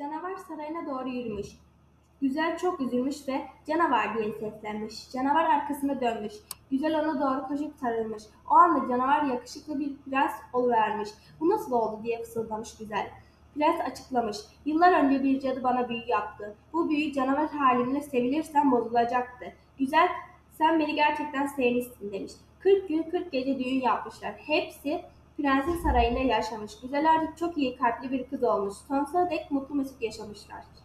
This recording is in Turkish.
Canavar sarayına doğru yürümüş. Güzel çok üzülmüş ve "Canavar!" diye seslenmiş. Canavar arkasına dönmüş. Güzel ona doğru koşup sarılmış. O anda canavar yakışıklı bir prens oluvermiş. "Bu nasıl oldu?" diye fısıldamış Güzel. Prens açıklamış. "Yıllar önce bir cadı bana büyü yaptı. Bu büyü canavar halimle sevilirsem bozulacaktı. Güzel, sen beni gerçekten sevmişsin." demiş. 40 gün 40 gece düğün yapmışlar. Hepsi prensin sarayında yaşamış. Güzel artık çok iyi kalpli bir kız olmuş. Sonsuza dek mutlu mesut yaşamışlar.